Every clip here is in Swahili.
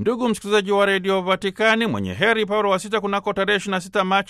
Ndugu msikilizaji wa redio Vatikani, mwenye heri Paulo wa Sita kunako tarehe 26 Machi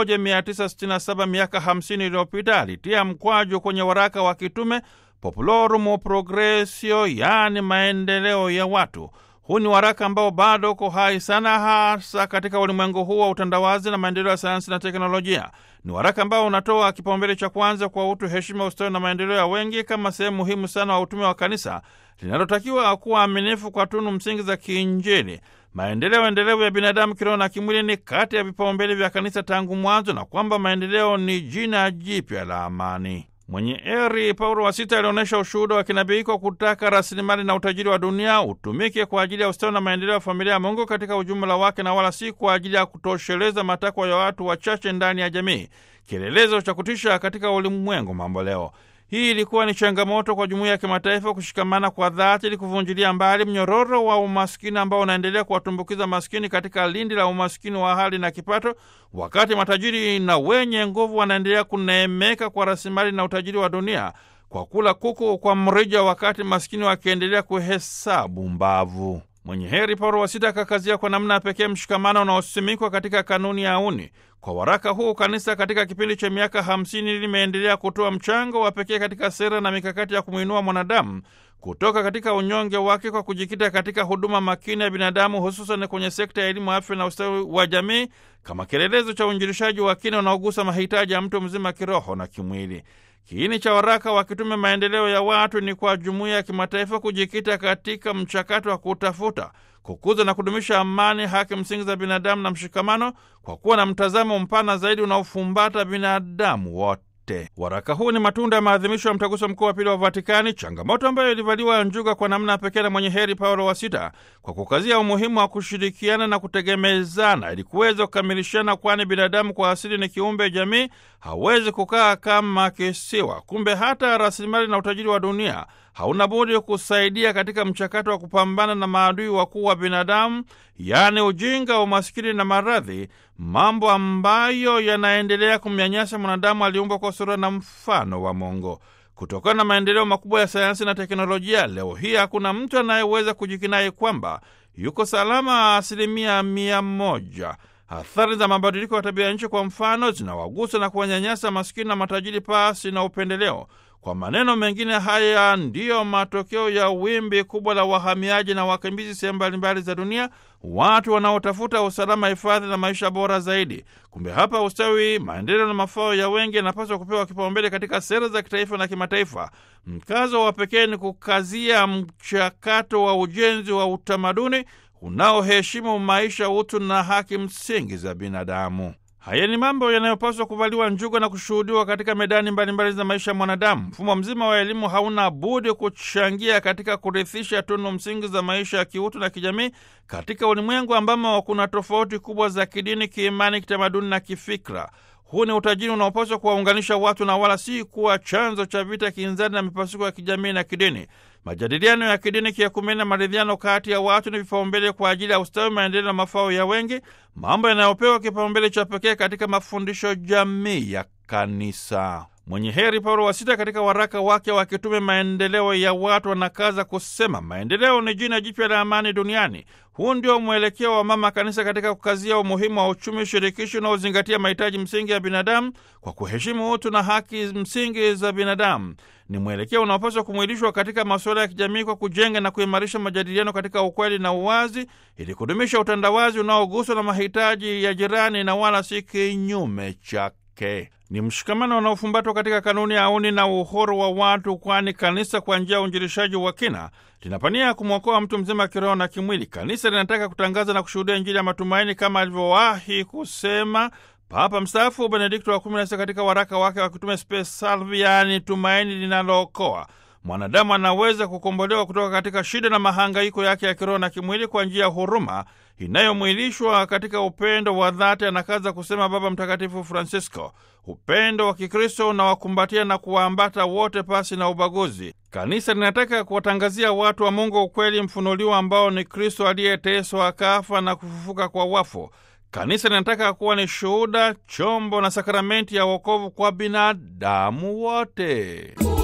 1967, miaka 50 iliyopita, alitia mkwaju kwenye waraka wa kitume Populorum Progressio, yaani maendeleo ya watu. Huu ni waraka ambao bado uko hai sana, hasa katika ulimwengu huu wa utandawazi na maendeleo ya sayansi na teknolojia. Ni waraka ambao unatoa kipaumbele cha kwanza kwa utu, heshima, ustawi na maendeleo ya wengi kama sehemu muhimu sana wa utume wa kanisa linalotakiwa kuwa aminifu kwa tunu msingi za kiinjili. Maendeleo endelevu ya binadamu kiroho na kimwili ni kati ya vipaumbele vya kanisa tangu mwanzo, na kwamba maendeleo ni jina jipya la amani. Mwenye heri Paulo wa Sita alionyesha ushuhuda wa kinabii kwa kutaka rasilimali na utajiri wa dunia utumike kwa ajili ya ustawi na maendeleo ya familia ya Mungu katika ujumla wake, na wala si kwa ajili ya kutosheleza matakwa ya watu wachache ndani ya jamii, kielelezo cha kutisha katika ulimwengu mambo leo. Hii ilikuwa ni changamoto kwa jumuiya ya kimataifa kushikamana kwa dhati ili kuvunjilia mbali mnyororo wa umaskini ambao unaendelea kuwatumbukiza maskini katika lindi la umaskini wa hali na kipato, wakati matajiri na wenye nguvu wanaendelea kuneemeka kwa rasilimali na utajiri wa dunia kwa kula kuku kwa mrija, wakati maskini wakiendelea kuhesabu mbavu. Mwenye heri Paulo wa Sita akakazia kwa namna pekee mshikamano unaosimikwa katika kanuni ya auni. Kwa waraka huu, kanisa katika kipindi cha miaka 50 limeendelea kutoa mchango wa pekee katika sera na mikakati ya kumwinua mwanadamu kutoka katika unyonge wake kwa kujikita katika huduma makini ya binadamu, hususan kwenye sekta ya elimu, afya na ustawi wa jamii, kama kielelezo cha uinjilishaji wa kina unaogusa mahitaji ya mtu mzima kiroho na kimwili. Kiini cha waraka wa kitume maendeleo ya watu ni kwa jumuiya ya kimataifa kujikita katika mchakato wa kutafuta, kukuza na kudumisha amani, haki msingi za binadamu na mshikamano, kwa kuwa na mtazamo mpana zaidi unaofumbata binadamu wote. Waraka huu ni matunda ya maadhimisho ya mtaguso mkuu wa pili wa Vatikani, changamoto ambayo ilivaliwa njuga kwa namna pekee na mwenye heri Paulo wa Sita kwa kukazia umuhimu wa kushirikiana na kutegemezana ili kuweza kukamilishana, kwani binadamu kwa asili ni kiumbe jamii, hawezi kukaa kama kisiwa. Kumbe hata rasilimali na utajiri wa dunia hauna budi kusaidia katika mchakato wa kupambana na maadui wakuu wa binadamu, yaani ujinga, umaskini na maradhi, mambo ambayo yanaendelea kumnyanyasa mwanadamu aliumbwa kwa sura na mfano wa Mungu. Kutokana na maendeleo makubwa ya sayansi na teknolojia, leo hii hakuna mtu anayeweza kujikinai kwamba yuko salama 100%. Athari za mabadiliko ya tabia nchi, kwa mfano, zinawagusa na kuwanyanyasa maskini na matajiri pasi na upendeleo. Kwa maneno mengine, haya ndiyo matokeo ya wimbi kubwa la wahamiaji na wakimbizi sehemu mbalimbali za dunia, watu wanaotafuta usalama, hifadhi na maisha bora zaidi. Kumbe hapa ustawi, maendeleo na mafao ya wengi yanapaswa kupewa kipaumbele katika sera za kitaifa na kimataifa. Mkazo wa pekee ni kukazia mchakato wa ujenzi wa utamaduni unaoheshimu maisha, utu na haki msingi za binadamu. Haya ni mambo yanayopaswa kuvaliwa njuga na kushuhudiwa katika medani mbalimbali za maisha ya mwanadamu. Mfumo mzima wa elimu hauna budi kuchangia katika kurithisha tunu msingi za maisha ya kiutu na kijamii katika ulimwengu ambamo kuna tofauti kubwa za kidini, kiimani, kitamaduni na kifikra. Huu ni utajiri unaopaswa kuwaunganisha watu na wala si kuwa chanzo cha vita, kinzani na mipasuko ya kijamii na kidini. Majadiliano ya kidini, kiekumeni na maridhiano kati ya watu ni vipaumbele kwa ajili ya ustawi, maendeleo na mafao ya wengi, mambo yanayopewa kipaumbele cha pekee katika mafundisho jamii ya kanisa. Mwenye heri Paulo wa Sita katika waraka wake wa kitume maendeleo ya watu anakaza kusema, maendeleo ni jina jipya la amani duniani. Huu ndio mwelekeo wa mama kanisa katika kukazia umuhimu wa uchumi shirikishi unaozingatia mahitaji msingi ya binadamu kwa kuheshimu utu na haki msingi za binadamu. Ni mwelekeo unaopaswa kumwilishwa katika masuala ya kijamii kwa kujenga na kuimarisha majadiliano katika ukweli na uwazi, ili kudumisha utandawazi unaoguswa na mahitaji ya jirani na wala si kinyume chake. Ni mshikamano unaofumbatwa katika kanuni ya auni na uhuru wa watu, kwani kanisa kwa njia ya uinjilishaji wa kina linapania kumwokoa mtu mzima kiroho na kimwili. Kanisa linataka kutangaza na kushuhudia Injili ya matumaini kama alivyowahi kusema Papa mstaafu Benedikto wa 16 katika waraka wake wa kitume Spe Salvi, yaani tumaini linalookoa. Mwanadamu anaweza kukombolewa kutoka katika shida na mahangaiko yake ya kiroho na kimwili kwa njia ya huruma inayomwilishwa katika upendo wa dhati, anakaza kusema Baba Mtakatifu Francisco. Upendo wa Kikristo unawakumbatia na kuwaambata wote pasi na ubaguzi. Kanisa linataka kuwatangazia watu wa Mungu ukweli mfunuliwa ambao ni Kristo aliyeteswa, akafa na kufufuka kwa wafu. Kanisa linataka kuwa ni shuhuda, chombo na sakramenti ya wokovu kwa binadamu wote.